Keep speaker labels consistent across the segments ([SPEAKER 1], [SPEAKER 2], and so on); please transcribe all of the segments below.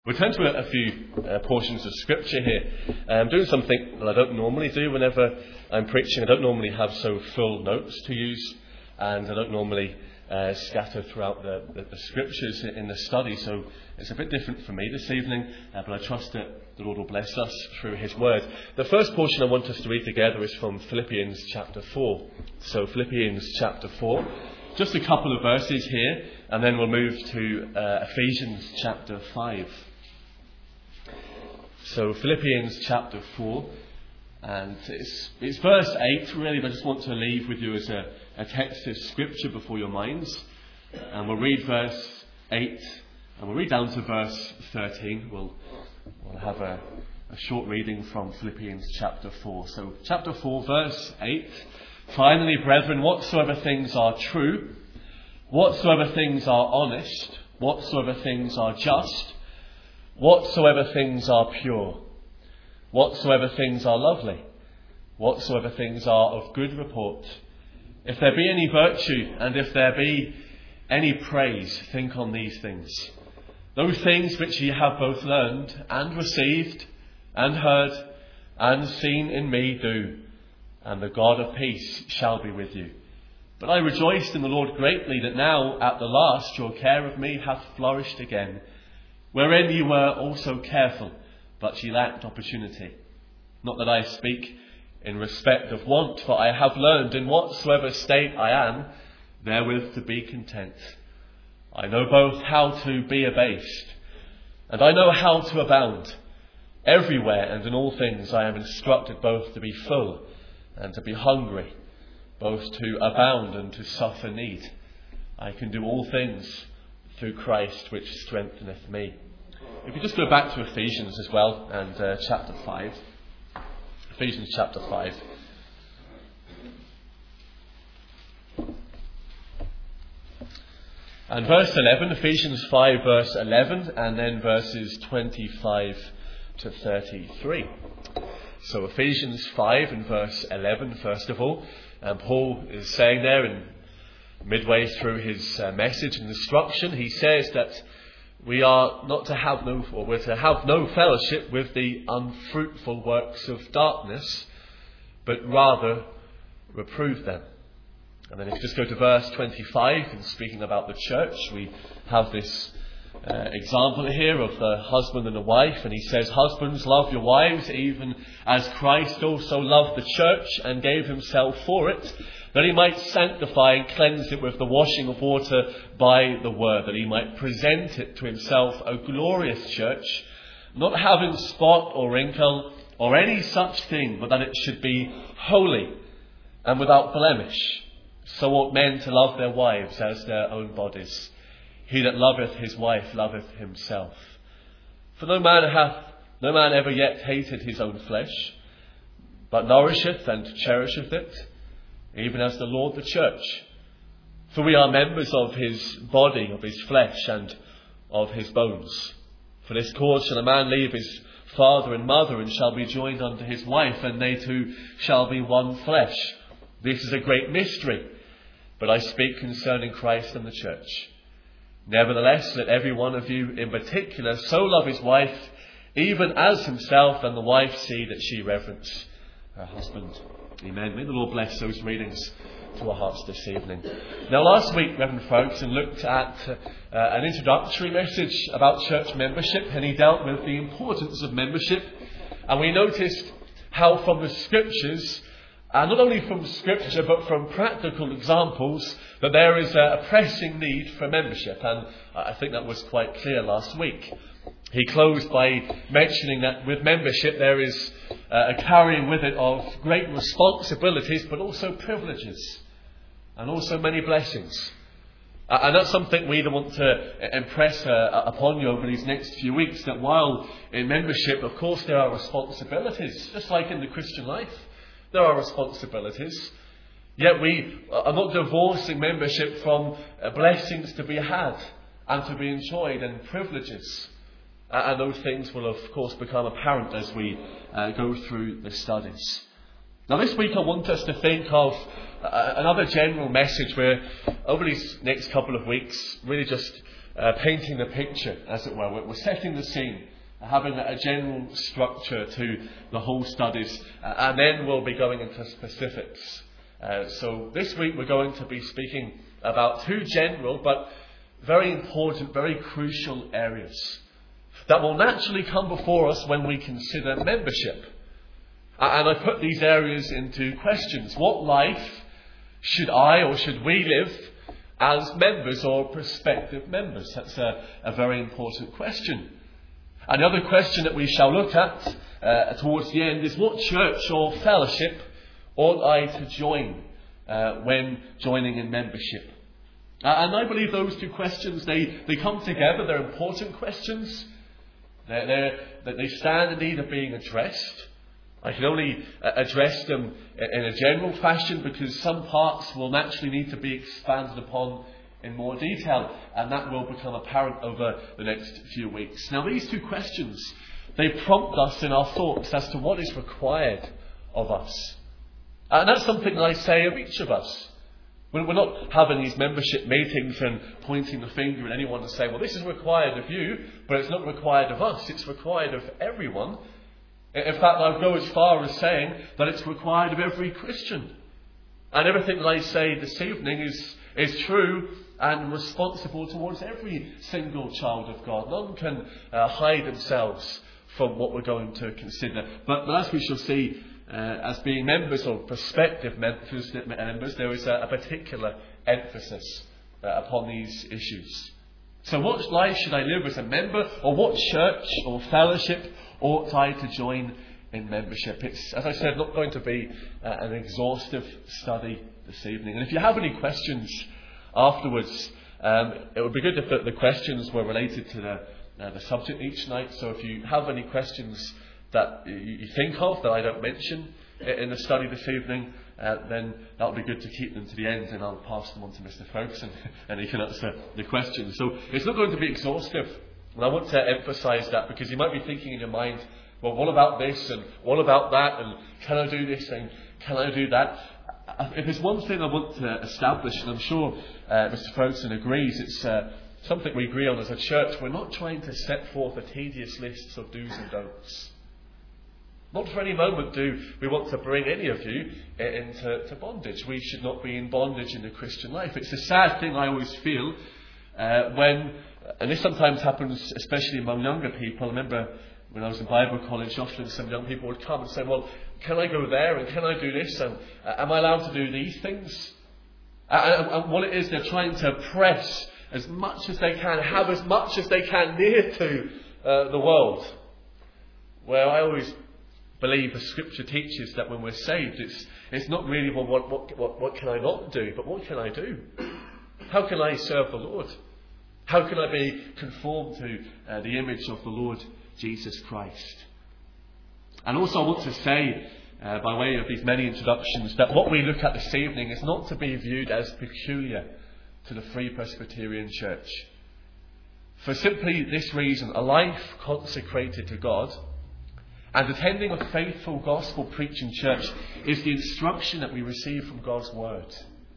[SPEAKER 1] We turn to a few portions of Scripture here. I'm doing something that I don't normally do whenever I'm preaching. I don't normally have so full notes to use, and I don't normally scatter throughout the Scriptures in the study, so it's a bit different for me this evening, but I trust that the Lord will bless us through His Word. The first portion I want us to read together is from Philippians chapter 4. So Philippians chapter 4, just a couple of verses here, and then we'll move to Ephesians chapter 5. So Philippians chapter 4, and it's verse 8 really, but I just want to leave with you as a text of Scripture before your minds. And we'll read verse 8, and we'll read down to verse 13. We'll have a short reading from Philippians chapter 4. So chapter 4, verse 8. Finally, brethren, whatsoever things are true, whatsoever things are honest, whatsoever things are just, whatsoever things are pure, whatsoever things are lovely, whatsoever things are of good report, if there be any virtue and if there be any praise, think on these things. Those things which ye have both learned and received and heard and seen in me do, and the God of peace shall be with you. But I rejoiced in the Lord greatly that now at the last your care of me hath flourished again, wherein ye were also careful, but ye lacked opportunity. Not that I speak in respect of want, for I have learned in whatsoever state I am, therewith to be content. I know both how to be abased, and I know how to abound. Everywhere and in all things I am instructed both to be full and to be hungry, both to abound and to suffer need. I can do all things through Christ which strengtheneth me. If you just go back to Ephesians as well, and chapter 5. Ephesians chapter 5. And verse 11, Ephesians 5 verse 11, and then verses 25 to 33. So Ephesians 5 and verse 11, first of all, and Paul is saying there in midway through his message and instruction, he says that we are not to have we're to have no fellowship with the unfruitful works of darkness, but rather reprove them. And then if you just go to verse 25, and speaking about the church, we have this example here of the husband and the wife, and he says, husbands, love your wives, even as Christ also loved the church and gave himself for it, that he might sanctify and cleanse it with the washing of water by the word, that he might present it to himself a glorious church, not having spot or wrinkle or any such thing, but that it should be holy and without blemish. So ought men to love their wives as their own bodies. He that loveth his wife loveth himself. For no man ever yet hated his own flesh, but nourisheth and cherisheth it, even as the Lord the church. For we are members of his body, of his flesh, and of his bones. For this cause shall a man leave his father and mother, and shall be joined unto his wife, and they two shall be one flesh. This is a great mystery, but I speak concerning Christ and the church. Nevertheless, let every one of you in particular so love his wife, even as himself, and the wife see that she reverence her husband. Amen. May the Lord bless those readings to our hearts this evening. Now, last week, Reverend Ferguson looked at an introductory message about church membership, and he dealt with the importance of membership. And we noticed how from the Scriptures, and not only from Scripture, but from practical examples, that there is a pressing need for membership. And I think that was quite clear last week. He closed by mentioning that with membership there is a carrying with it of great responsibilities, but also privileges, and also many blessings. And that's something we want to impress upon you over these next few weeks, that while in membership, of course, there are responsibilities, just like in the Christian life. There are responsibilities, yet we are not divorcing membership from blessings to be had and to be enjoyed, and privileges. And those things will, of course, become apparent as we go through the studies. Now, this week I want us to think of another general message where, over these next couple of weeks, really just painting the picture, as it were. We're setting the scene, having a general structure to the whole studies, and then we'll be going into specifics. So this week we're going to be speaking about two general but very important, very crucial areas that will naturally come before us when we consider membership. And I put these areas into questions. What life should I or should we live as members or prospective members? That's a very important question. Another question that we shall look at towards the end is, what church or fellowship ought I to join when joining in membership? And I believe those two questions, they come together. They're important questions. They stand in need of being addressed. I can only address them in a general fashion because some parts will naturally need to be expanded upon in more detail, and that will become apparent over the next few weeks. Now, these two questions, they prompt us in our thoughts as to what is required of us. And that's something that I say of each of us. We're not having these membership meetings and pointing the finger at anyone and saying, well, this is required of you, but it's not required of us. It's required of everyone. In fact, I'll go as far as saying that it's required of every Christian. And everything that I say this evening is true and responsible towards every single child of God. None can hide themselves from what we're going to consider. But as we shall see, as being members or prospective members, there is a particular emphasis upon these issues. So what life should I live as a member, or what church or fellowship ought I to join in membership? It's, as I said, not going to be an exhaustive study this evening. And if you have any questions afterwards, it would be good if the questions were related to the subject each night. So if you have any questions that you think of that I don't mention in the study this evening, then that would be good to keep them to the end, and I'll pass them on to Mr. Ferguson and he can answer the questions. So it's not going to be exhaustive, and I want to emphasise that, because you might be thinking in your mind, well, what about this and what about that, and can I do this and can I do that? If there's one thing I want to establish, and I'm sure Mr. Ferguson agrees, it's something we agree on as a church. We're not trying to set forth a tedious list of do's and don'ts. Not for any moment do we want to bring any of you into bondage. We should not be in bondage in the Christian life. It's a sad thing I always feel when, and this sometimes happens especially among younger people. I remember when I was in Bible college, often some young people would come and say, well, can I go there and can I do this, and am I allowed to do these things? And what it is, they're trying to press as much as they can, have as much as they can near to the world. Where I always believe the Scripture teaches that when we're saved, it's not really, well, what can I not do, but what can I do? How can I serve the Lord? How can I be conformed to the image of the Lord Jesus Christ? And also I want to say, by way of these many introductions, that what we look at this evening is not to be viewed as peculiar to the Free Presbyterian Church. For simply this reason, a life consecrated to God and attending a faithful gospel preaching church is the instruction that we receive from God's word,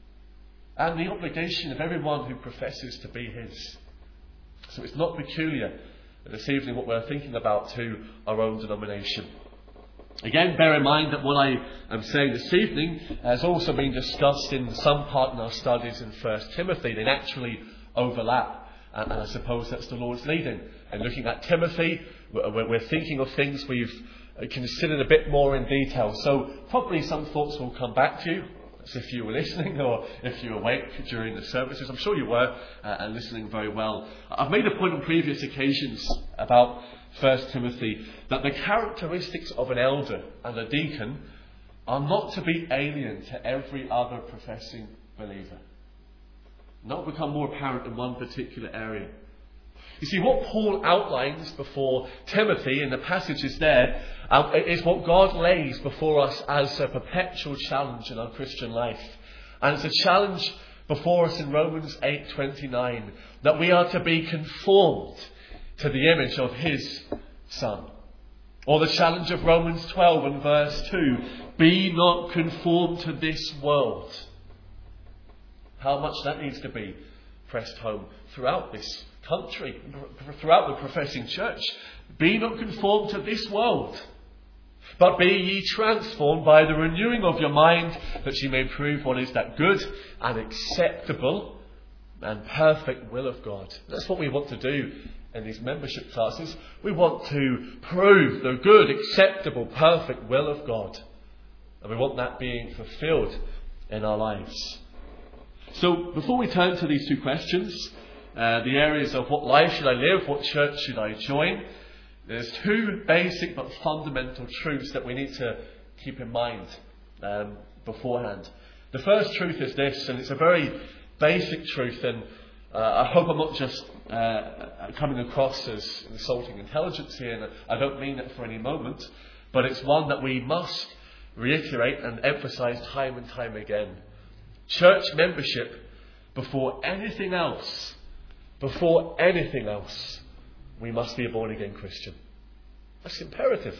[SPEAKER 1] and the obligation of everyone who professes to be His. So it's not peculiar this evening what we're thinking about to our own denomination. Again, bear in mind that what I am saying this evening has also been discussed in some part in our studies in 1 Timothy. They naturally overlap, and I suppose that's the Lord's leading. And looking at Timothy, we're thinking of things we've considered a bit more in detail. So probably some thoughts will come back to you, as if you were listening or if you were awake during the services. I'm sure you were, and listening very well. I've made a point on previous occasions about 1 Timothy that the characteristics of an elder and a deacon are not to be alien to every other professing believer. Not become more apparent in one particular area. You see, what Paul outlines before Timothy in the passages there is what God lays before us as a perpetual challenge in our Christian life. And it's a challenge before us in Romans 8:29, that we are to be conformed to the image of His Son. Or the challenge of Romans 12 and verse 2, be not conformed to this world. How much that needs to be pressed home throughout this country, throughout the professing church. Be not conformed to this world, but be ye transformed by the renewing of your mind, that ye may prove what is that good and acceptable and perfect will of God. That's what we want to do in these membership classes. We want to prove the good, acceptable, perfect will of God. And we want that being fulfilled in our lives. So before we turn to these two questions, the areas of what life should I live, what church should I join, there's two basic but fundamental truths that we need to keep in mind beforehand. The first truth is this, and it's a very basic truth, and I hope I'm not just coming across as insulting intelligence here, and I don't mean it for any moment, but it's one that we must reiterate and emphasize time and time again. Church membership, before anything else, we must be a born-again Christian. That's imperative.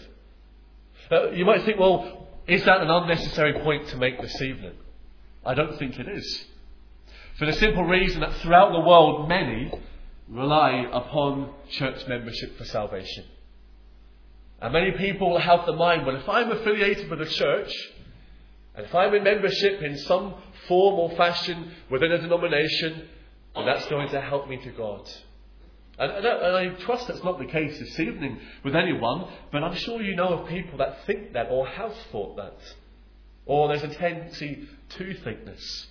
[SPEAKER 1] You might think, well, is that an unnecessary point to make this evening? I don't think it is. For the simple reason that throughout the world, many rely upon church membership for salvation. And many people have the mind, well, if I'm affiliated with a church, and if I'm in membership in some form or fashion within a denomination, then that's going to help me to God. And I trust that's not the case this evening with anyone, but I'm sure you know of people that think that or have thought that. Or there's a tendency to think this.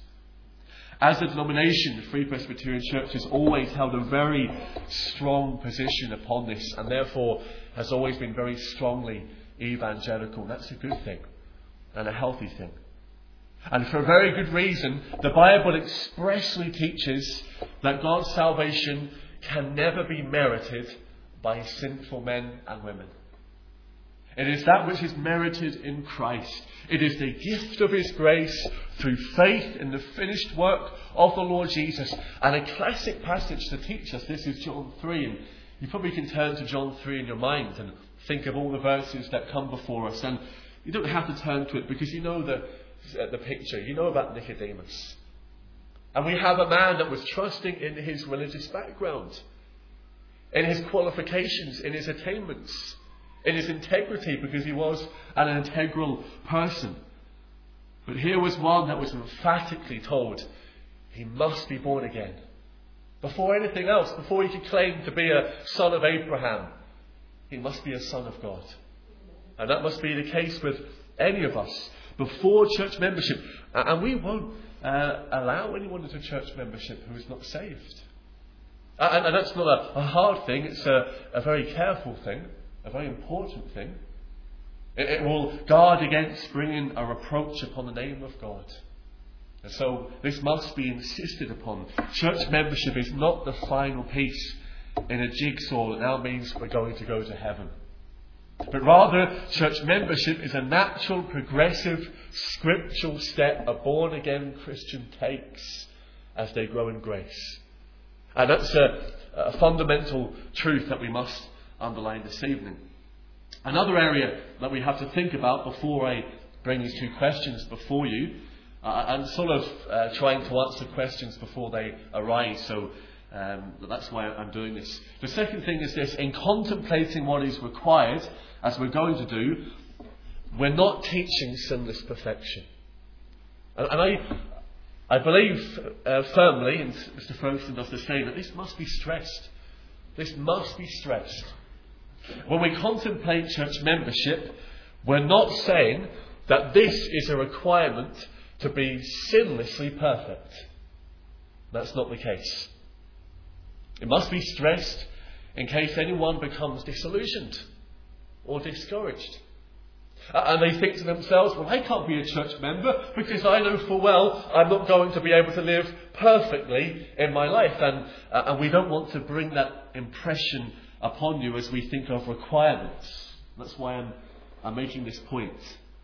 [SPEAKER 1] As a denomination, the Free Presbyterian Church has always held a very strong position upon this, and therefore has always been very strongly evangelical. That's a good thing and a healthy thing. And for a very good reason, the Bible expressly teaches that God's salvation can never be merited by sinful men and women. It is that which is merited in Christ. It is the gift of His grace through faith in the finished work of the Lord Jesus. And a classic passage to teach us this is John 3. And you probably can turn to John 3 in your mind and think of all the verses that come before us. And you don't have to turn to it because you know the picture. You know about Nicodemus. And we have a man that was trusting in his religious background, in his qualifications, in his attainments, in his integrity, because he was an integral person. But here was one that was emphatically told he must be born again. Before anything else, before he could claim to be a son of Abraham, he must be a son of God. And that must be the case with any of us before church membership. And we won't allow anyone into church membership who is not saved. And that's not a hard thing. It's a very careful thing, a very important thing. It will guard against bringing a reproach upon the name of God. And so this must be insisted upon. Church membership is not the final piece in a jigsaw that now means we're going to go to heaven. But rather, church membership is a natural, progressive, scriptural step a born-again Christian takes as they grow in grace. And that's a fundamental truth that we must underline this evening. Another area that we have to think about before I bring these two questions before you, I'm sort of trying to answer questions before they arise, so that's why I'm doing this. The second thing is this: in contemplating what is required, as we're going to do, we're not teaching sinless perfection. And I believe firmly, and Mr. Ferguson does the same, that this must be stressed. This must be stressed. When we contemplate church membership, we're not saying that this is a requirement to be sinlessly perfect. That's not the case. It must be stressed in case anyone becomes disillusioned or discouraged. And they think to themselves, well, I can't be a church member because I know full well I'm not going to be able to live perfectly in my life. And we don't want to bring that impression upon you as we think of requirements. That's why I'm making this point.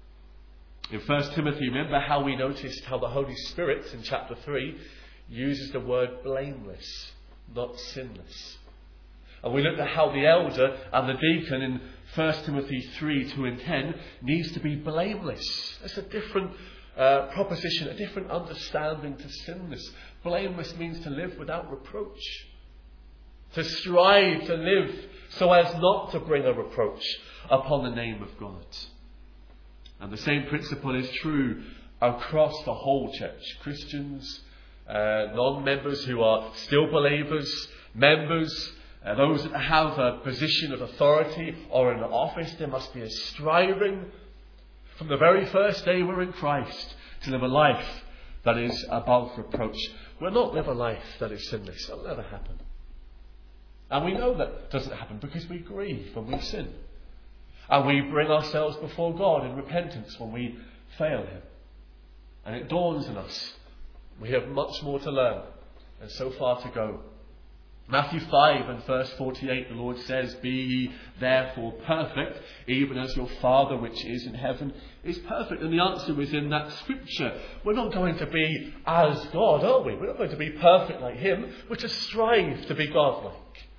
[SPEAKER 1] In 1 Timothy, remember how we noticed how the Holy Spirit in chapter 3 uses the word blameless, not sinless. And we looked at how the elder and the deacon in 1 Timothy 3, 2 and 10 needs to be blameless. That's a different proposition, a different understanding to sinless. Blameless means to live without reproach. to strive to live so as not to bring a reproach upon the name of God. And the same principle is true across the whole church. Christians, non-members who are still believers, members, those that have a position of authority or an office, there must be a striving from the very first day we're in Christ to live a life that is above reproach. We'll not live a life that is sinless. That'll never happen. And we know that doesn't happen because we grieve when we sin. And we bring ourselves before God in repentance when we fail Him. And it dawns on us, we have much more to learn and so far to go. Matthew 5 and verse 48, the Lord says, "Be ye therefore perfect, even as your Father which is in heaven is perfect." And the answer is in that scripture. We're not going to be as God, are we? We're not going to be perfect like Him. We're to strive to be God-like.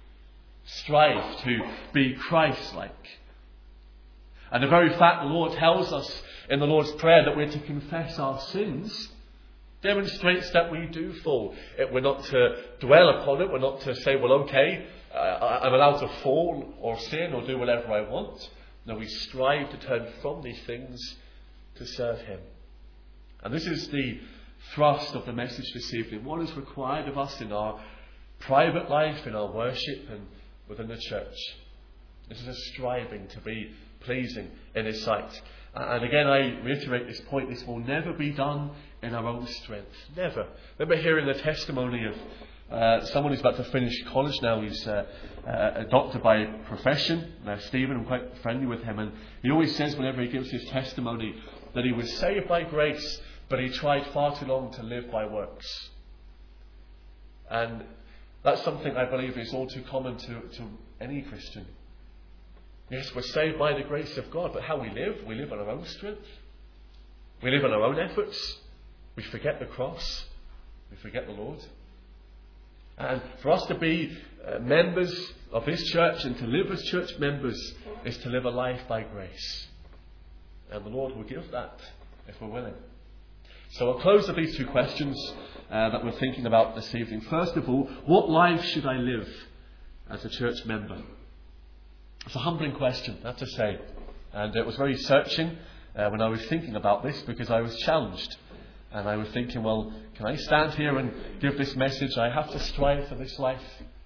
[SPEAKER 1] Strive to be Christ-like. And the very fact the Lord tells us in the Lord's Prayer that we're to confess our sins demonstrates that we do fall. We're not to dwell upon it. We're not to say, well, okay, I'm allowed to fall or sin or do whatever I want. No, we strive to turn from these things to serve Him. And this is the thrust of the message this evening. What is required of us in our private life, in our worship and within the church? This is a striving to be pleasing in His sight. And again, I reiterate this point. This will never be done in our own strength. Never. Remember hearing the testimony of someone who's about to finish college now. He's a doctor by profession. Stephen, I'm quite friendly with him. And he always says whenever he gives his testimony that he was saved by grace, but he tried far too long to live by works. And that's something I believe is all too common to any Christian. Yes, we're saved by the grace of God, but how we live on our own strength. We live on our own efforts. We forget the cross. We forget the Lord. And for us to be members of this church and to live as church members is to live a life by grace. And the Lord will give that if we're willing. So I'll close with these two questions that we're thinking about this evening. First of all, what life should I live as a church member? It's a humbling question, I have to say. And it was very searching when I was thinking about this, because I was challenged. And I was thinking, well, can I stand here and give this message? I have to strive for this life.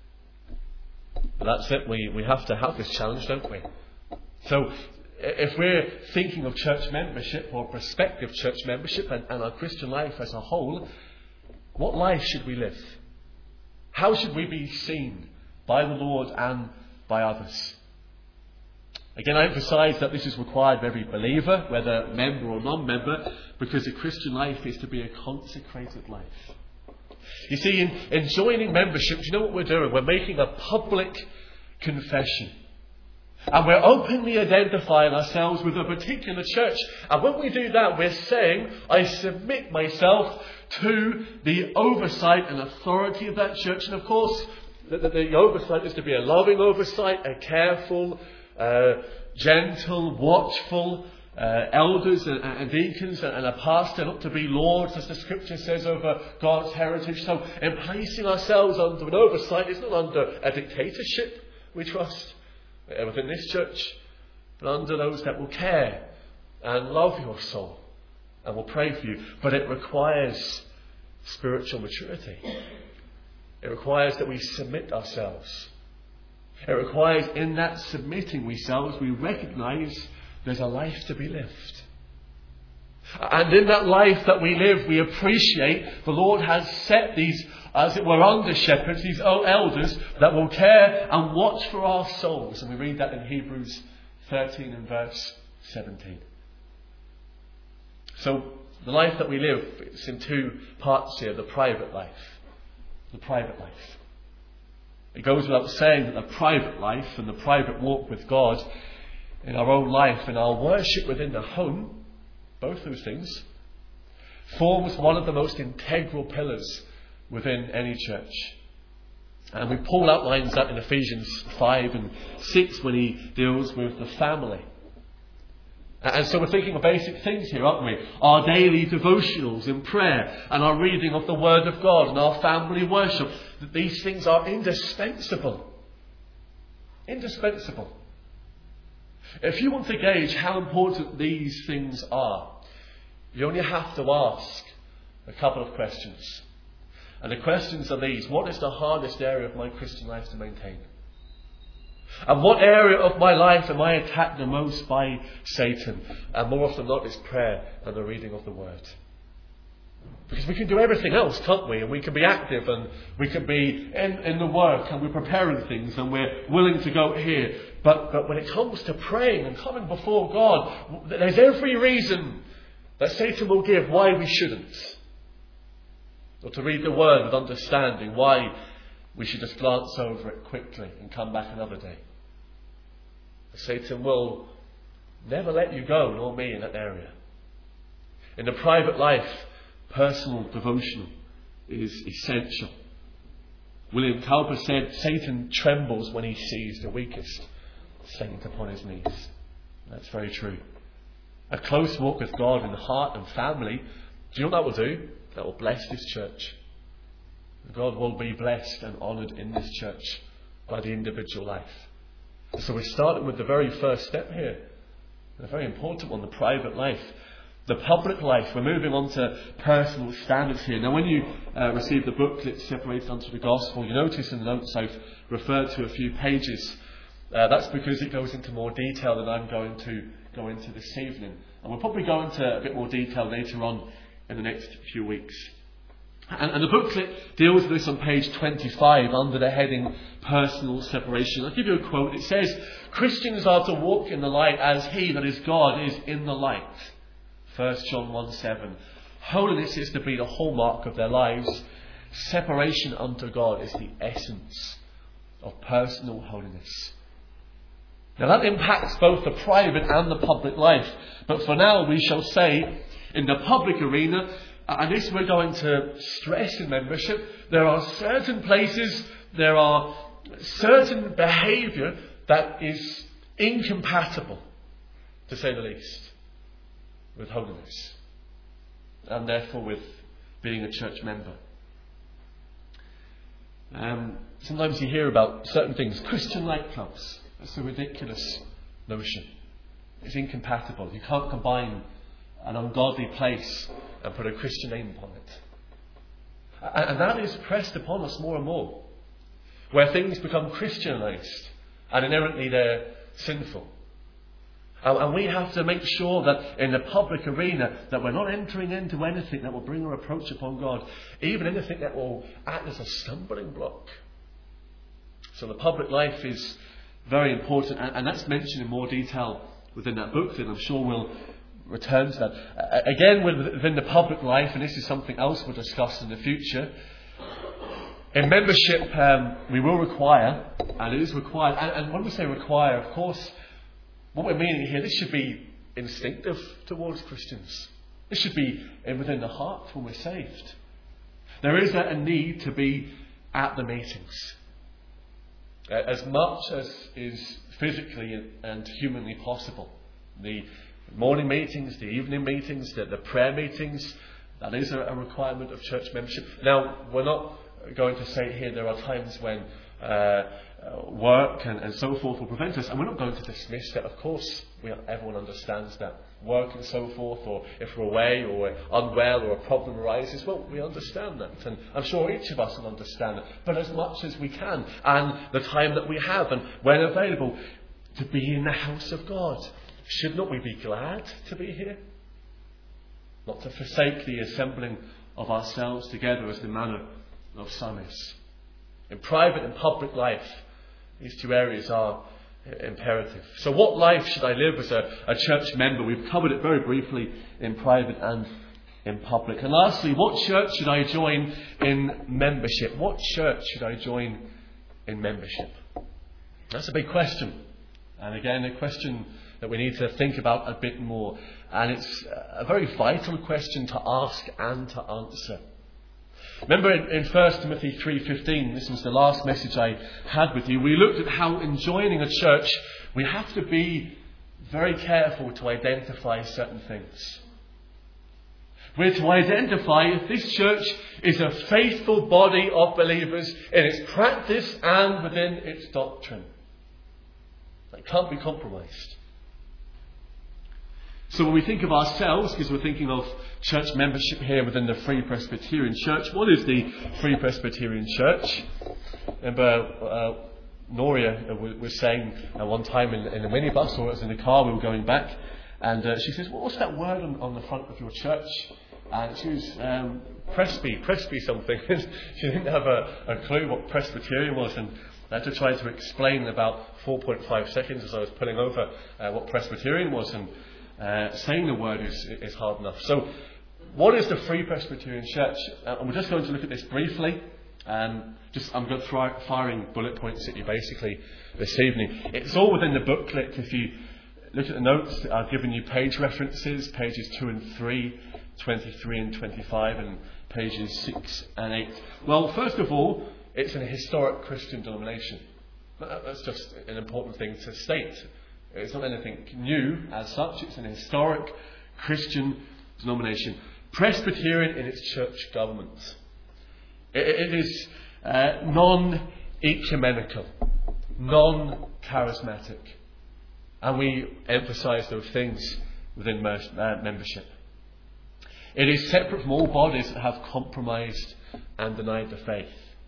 [SPEAKER 1] But that's it. We have to have this challenge, don't we? So if we're thinking of church membership or prospective church membership and our Christian life as a whole, what life should we live? How should we be seen by the Lord and by others? Again, I emphasise that this is required of every believer, whether member or non-member, because the Christian life is to be a consecrated life. You see, in joining membership, do you know what we're doing? We're making a public confession. And we're openly identifying ourselves with a particular church. And when we do that, we're saying, I submit myself to the oversight and authority of that church. And of course, the oversight is to be a loving oversight, a careful, gentle, watchful elders and deacons and a pastor, not to be lords, as the scripture says, over God's heritage. So in placing ourselves under an oversight, it's not under a dictatorship, we trust, within this church, but under those that will care and love your soul and will pray for you. But it requires spiritual maturity. It requires that we submit ourselves. It requires, in that submitting ourselves, we recognise there's a life to be lived. And in that life that we live, we appreciate the Lord has set these, as it were, under shepherds, these elders that will care and watch for our souls. And we read that in Hebrews 13 and verse 17. So the life that we live, it's in two parts here. The private life. The private life. It goes without saying that the private life and the private walk with God in our own life and our worship within the home, both those things, forms one of the most integral pillars within any church. And Paul outlines that in Ephesians 5 and 6 when he deals with the family. And so we're thinking of basic things here, aren't we? Our daily devotionals in prayer and our reading of the Word of God and our family worship. These things are indispensable. Indispensable. If you want to gauge how important these things are, you only have to ask a couple of questions. And the questions are these. What is the hardest area of my Christian life to maintain? And what area of my life am I attacked the most by Satan? And more often than not, it's prayer and the reading of the Word. Because we can do everything else, can't we? And we can be active and we can be in the work and we're preparing things and we're willing to go here. But when it comes to praying and coming before God, there's every reason that Satan will give why we shouldn't. Or to read the Word with understanding why we should just glance over it quickly and come back another day. Satan will never let you go, nor me, in that area. In the private life, personal devotion is essential. William Cowper said, Satan trembles when he sees the weakest saint upon his knees. That's very true. A close walk with God in heart and family, do you know what that will do? That will bless this church. God will be blessed and honoured in this church by the individual life. So we're starting with the very first step here. A very important one, the private life. The public life. We're moving on to personal standards here. Now when you receive the booklet separated onto the gospel, you notice in the notes I've referred to a few pages. That's because it goes into more detail than I'm going to go into this evening. And we'll probably go into a bit more detail later on in the next few weeks. And the booklet deals with this on page 25 under the heading Personal Separation. I'll give you a quote. It says, Christians are to walk in the light as He, that is God, is in the light. 1 John 1:7. Holiness is to be the hallmark of their lives. Separation unto God is the essence of personal holiness. Now that impacts both the private and the public life. But for now we shall say, in the public arena, and this we're going to stress in membership, there are certain places, there are certain behaviour that is incompatible, to say the least, with holiness. And therefore with being a church member. Sometimes you hear about certain things. Christian nightclubs. That's a ridiculous notion. It's incompatible. You can't combine an ungodly place and put a Christian name upon it. And that is pressed upon us more and more. Where things become Christianized and inherently they're sinful. And we have to make sure that in the public arena that we're not entering into anything that will bring a reproach upon God. Even anything that will act as a stumbling block. So the public life is very important. And that's mentioned in more detail within that book. And I'm sure we'll return to that. Again, within the public life, and this is something else we'll discuss in the future. In membership, we will require, and it is required. And when we say require, of course, what we're meaning here, this should be instinctive towards Christians. This should be within the heart when we're saved. There is a need to be at the meetings. As much as is physically and humanly possible. The morning meetings, the evening meetings, the prayer meetings, that is a requirement of church membership. Now, we're not going to say here there are times when work and so forth will prevent us, and we're not going to dismiss that. Of course, everyone understands that. Work and so forth, or if we're away or we're unwell or a problem arises, well, we understand that. And I'm sure each of us will understand that. But as much as we can, and the time that we have, and when available, to be in the house of God. Should not we be glad to be here? Not to forsake the assembling of ourselves together as the manner of some is. In private and public life, these two areas are imperative. So what life should I live as a church member? We've covered it very briefly in private and in public. And lastly, what church should I join in membership? What church should I join in membership? That's a big question. And again, a question that we need to think about a bit more. And it's a very vital question to ask and to answer. Remember in 1 Timothy 3:15, this was the last message I had with you, we looked at how in joining a church we have to be very careful to identify certain things. We're to identify if this church is a faithful body of believers in its practice and within its doctrine. That can't be compromised. So when we think of ourselves, because we're thinking of church membership here within the Free Presbyterian Church, what is the Free Presbyterian Church? Remember, Noria was saying one time in the minibus, or it was in the car, we were going back, and she says, well, what's that word on the front of your church? And she was Presby something. She didn't have a clue what Presbyterian was, and I had to try to explain in about 4.5 seconds as I was pulling over what Presbyterian was, and saying the word is hard enough. So, what is the Free Presbyterian Church? And we're just going to look at this briefly. I'm going to firing bullet points at you basically this evening. It's all within the booklet. If you look at the notes, I've given you page references, pages 2 and 3, 23 and 25, and pages 6 and 8. Well, first of all, it's an historic Christian denomination. That's just an important thing to state. It's not anything new as such. It's an historic Christian denomination. Presbyterian in its church government. It is non-ecumenical, non-charismatic. And we emphasise those things within membership. It is separate from all bodies that have compromised and denied the faith.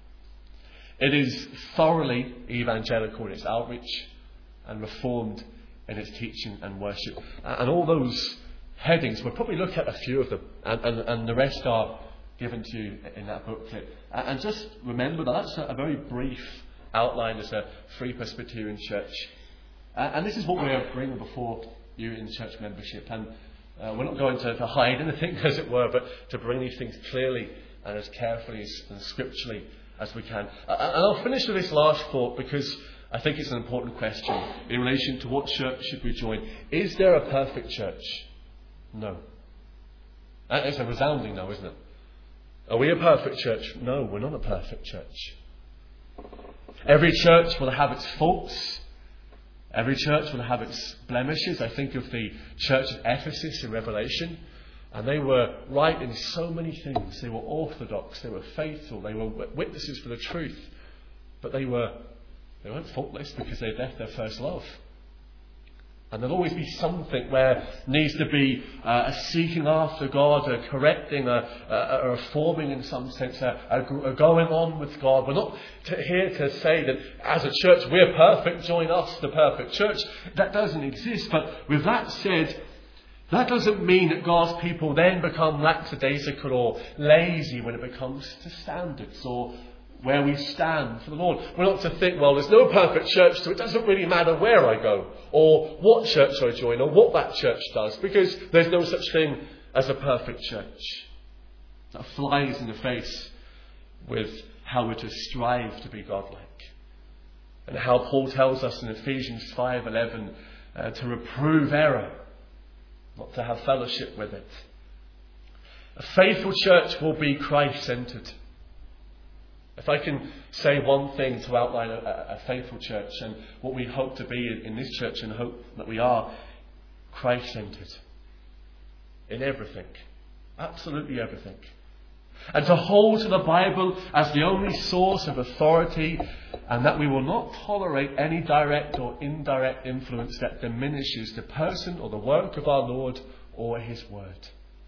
[SPEAKER 1] It is thoroughly evangelical in its outreach and reformed in its teaching and worship. And all those headings, we'll probably look at a few of them, and the rest are given to you in that booklet. And just remember that that's a very brief outline as a Free Presbyterian Church. And this is what we're bringing before you in church membership. And we're not going to hide anything, as it were, but to bring these things clearly and as carefully and scripturally as we can. And I'll finish with this last thought, because I think it's an important question in relation to what church should we join. Is there a perfect church? No. It's a resounding no, isn't it? Are we a perfect church? No, we're not a perfect church. Every church will have its faults. Every church will have its blemishes. I think of the church of Ephesus in Revelation, and they were right in so many things. They were orthodox, they were faithful, they were witnesses for the truth, but they weren't faultless because they'd left their first love. And there'll always be something where needs to be a seeking after God, a correcting, a reforming in some sense, a going on with God. We're not here to say that as a church we're perfect, join us, the perfect church. That doesn't exist. But with that said, that doesn't mean that God's people then become lackadaisical or lazy when it comes to standards or where we stand for the Lord. We're not to think, well, there's no perfect church, so it doesn't really matter where I go, or what church I join, or what that church does, because there's no such thing as a perfect church. That flies in the face with how we're to strive to be godlike. And how Paul tells us in Ephesians 5:11 to reprove error, not to have fellowship with it. A faithful church will be Christ-centred. If I can say one thing to outline a faithful church and what we hope to be in this church, and hope that we are, Christ-centred. In everything. Absolutely everything. And to hold to the Bible as the only source of authority, and that we will not tolerate any direct or indirect influence that diminishes the person or the work of our Lord or His Word.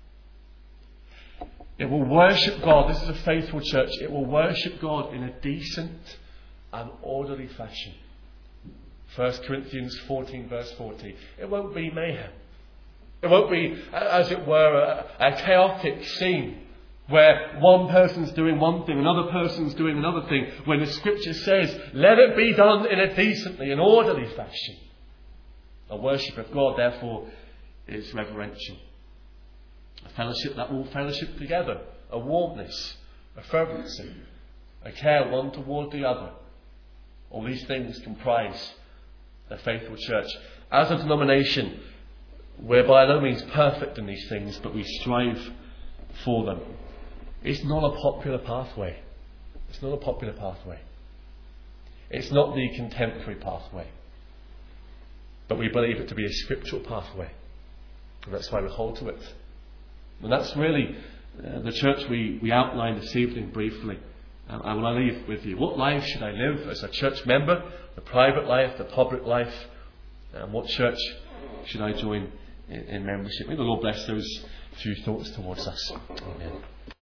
[SPEAKER 1] It will worship God. This is a faithful church. It will worship God in a decent and orderly fashion. 1 Corinthians 14 verse 40. It won't be mayhem. It won't be, as it were, a chaotic scene where one person's doing one thing, another person's doing another thing, when the Scripture says, let it be done in a decently and orderly fashion. A worship of God, therefore, is reverential. A fellowship that will fellowship together. A warmness, a fervency, a care one toward the other. All these things comprise the faithful church. As a denomination, we're by no means perfect in these things, but we strive for them. It's not a popular pathway. It's not a popular pathway. It's not the contemporary pathway. But we believe it to be a scriptural pathway. And that's why we hold to it. And that's really the church we outlined this evening briefly. I will leave with you. What life should I live as a church member? The private life, the public life? And what church should I join in membership? May the Lord bless those few thoughts towards us. Amen.